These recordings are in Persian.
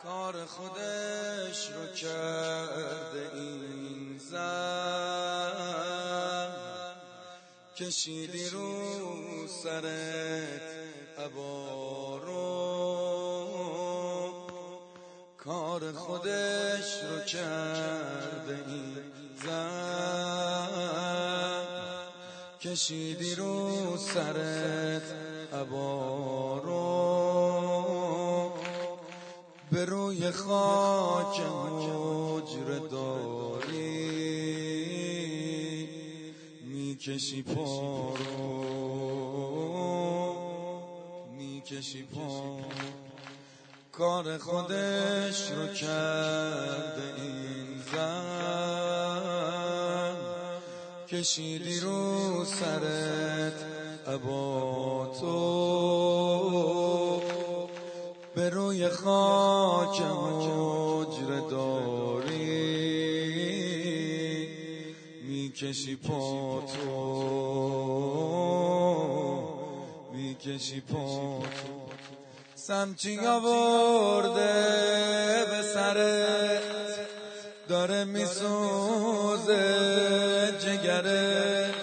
کار خودش رو کرده این زن، کشیدی رو سرت عبا رو. کار خودش رو کرده این زن، کشیدی رو سرت عبا رو. به روی خاک حجره داری میکشی پا رو، میکشی پا. کار خودش رو کرده این زن، کشیدی رو سرت عبا تو. به روی خاک حجره داری میکشی پا تو، میکشی پا تو. سمچی آورده به سرت، داره میسوزه جگرت،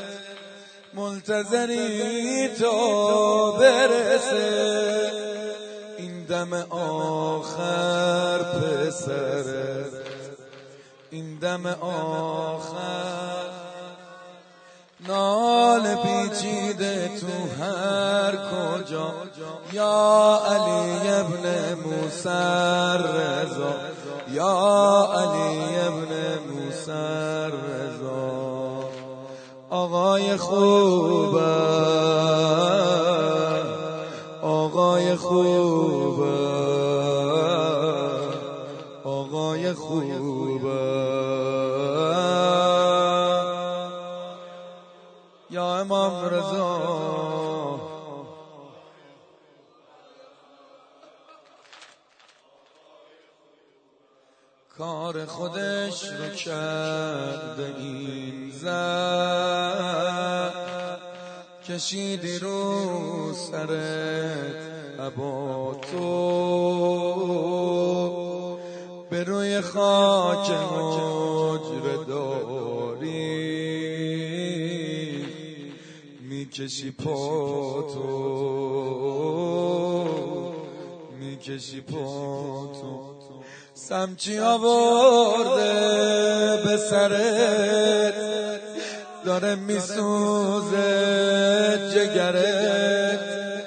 منتظری تو برسه این دم آخر پسرت، این دم آخر. نال پیچیده تو هر کجا، یا علی ابن موسی رضا، یا علی ابن موسی رضا. آقای خوبه، آقای خوبه، آقای خوبه. یا امام رضا، کار خودش رو کرده این زن، کشیدی رو سرت عبا تو. به روی خاک حجره داری میکشی پا تو، میکشی پا تو. سمچی آورده به سرت، داره میسوزه جگرت،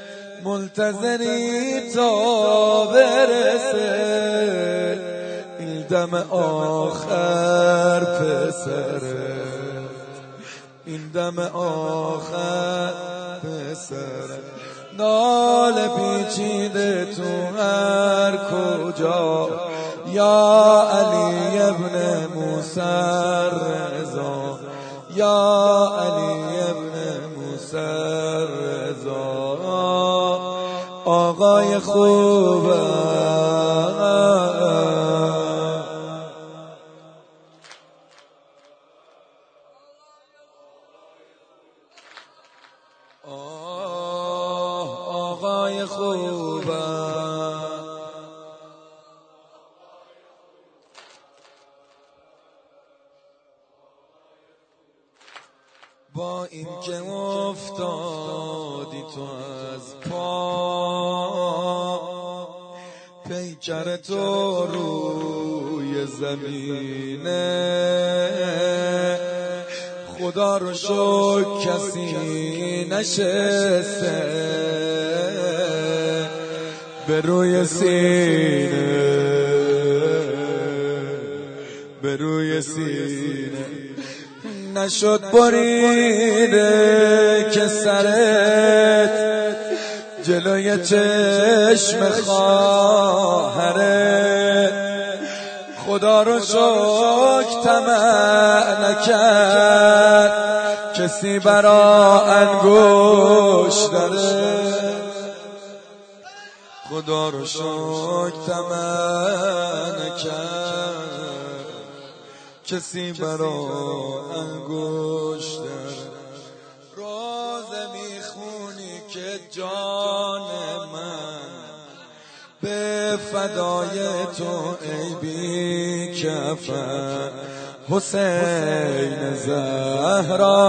منتظری تا برسه این دم آخر پسرت، این دم آخر پسرت. نال پیچیده تو هر کجا، یا علی ابن موسی رضا، یا علی ابن موسی رضا. آقای خوبه، آقای خوبه. با این که افتادی تو از پا، پیکر تو روی زمینه، خدا رو شکر کسی نشسته به روی سینه، به روی سینه. نشد بریده که سرت جلوی چشم خواهرت، خدا رو شکر طمع نکرد کسی برا انگوش داره، خدا رو شکر طمع نکرد کسی برا انگوش داره. روزه میخونی که جان من به فدای تو ای بی کفن حسین زهرا،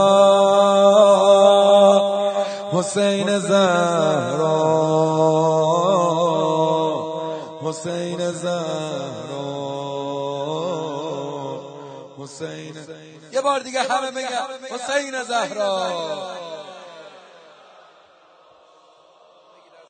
حسین زهرا، حسین زهرا، حسین. یه بار دیگه همه بگن حسین زهرا.